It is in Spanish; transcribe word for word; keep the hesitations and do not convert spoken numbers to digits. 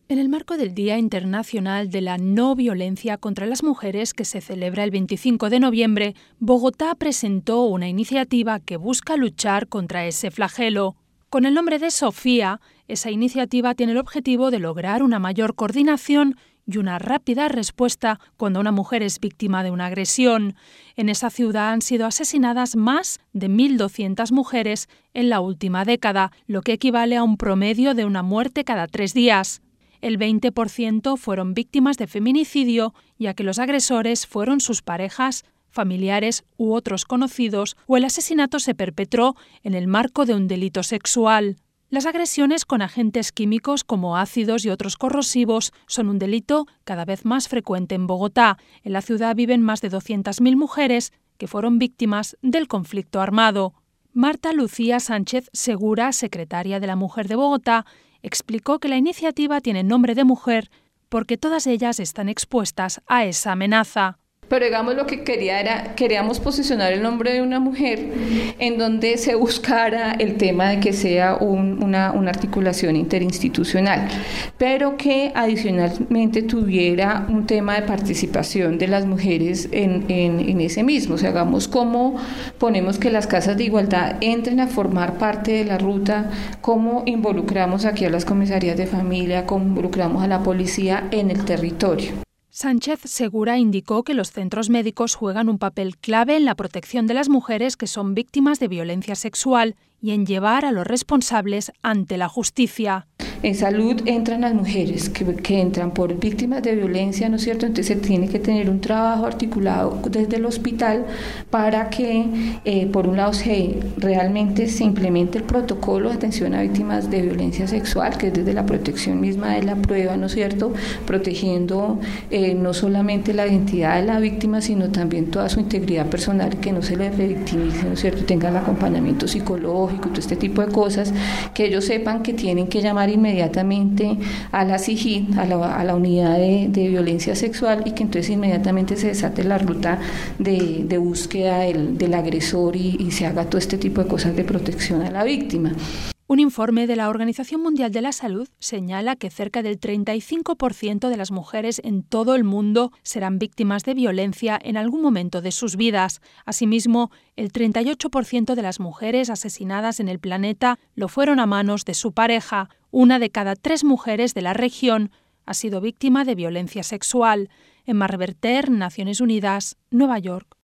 En el marco del Día Internacional de la No Violencia contra las Mujeres, que se celebra el veinticinco de noviembre, Bogotá presentó una iniciativa que busca luchar contra ese flagelo. Con el nombre de Sofía, esa iniciativa tiene el objetivo de lograr una mayor coordinación y una rápida respuesta cuando una mujer es víctima de una agresión. En esa ciudad han sido asesinadas más de mil doscientas mujeres en la última década, lo que equivale a un promedio de una muerte cada tres días. El veinte por ciento fueron víctimas de feminicidio, ya que los agresores fueron sus parejas, familiares u otros conocidos, o el asesinato se perpetró en el marco de un delito sexual. Las agresiones con agentes químicos como ácidos y otros corrosivos son un delito cada vez más frecuente en Bogotá. En la ciudad viven más de doscientas mil mujeres que fueron víctimas del conflicto armado. Marta Lucía Sánchez Segura, secretaria de la Mujer de Bogotá, explicó que la iniciativa tiene nombre de mujer porque todas ellas están expuestas a esa amenaza. Pero digamos lo que quería era, queríamos posicionar el nombre de una mujer en donde se buscara el tema de que sea un, una, una articulación interinstitucional, pero que adicionalmente tuviera un tema de participación de las mujeres en, en, en ese mismo. O sea, hagamos cómo ponemos que las casas de igualdad entren a formar parte de la ruta, cómo involucramos aquí a las comisarías de familia, cómo involucramos a la policía en el territorio. Sánchez Segura indicó que los centros médicos juegan un papel clave en la protección de las mujeres que son víctimas de violencia sexual y en llevar a los responsables ante la justicia. En salud entran las mujeres que, que entran por víctimas de violencia, ¿no es cierto? Entonces se tiene que tener un trabajo articulado desde el hospital para que, eh, por un lado, se realmente se implemente el protocolo de atención a víctimas de violencia sexual, que es desde la protección misma de la prueba, ¿no es cierto? Protegiendo eh, no solamente la identidad de la víctima, sino también toda su integridad personal, que no se le revictimice, ¿no es cierto? Tenga el acompañamiento psicológico, todo este tipo de cosas, que ellos sepan que tienen que llamar inmediatamente inmediatamente a la C I G I, a la, a la unidad de, de violencia sexual, y que entonces inmediatamente se desate la ruta de, de búsqueda del, del agresor y, y se haga todo este tipo de cosas de protección a la víctima. Un informe de la Organización Mundial de la Salud señala que cerca del treinta y cinco por ciento de las mujeres en todo el mundo serán víctimas de violencia en algún momento de sus vidas. Asimismo, el treinta y ocho por ciento de las mujeres asesinadas en el planeta lo fueron a manos de su pareja. Una de cada tres mujeres de la región ha sido víctima de violencia sexual. Emma Reverter, Naciones Unidas, Nueva York.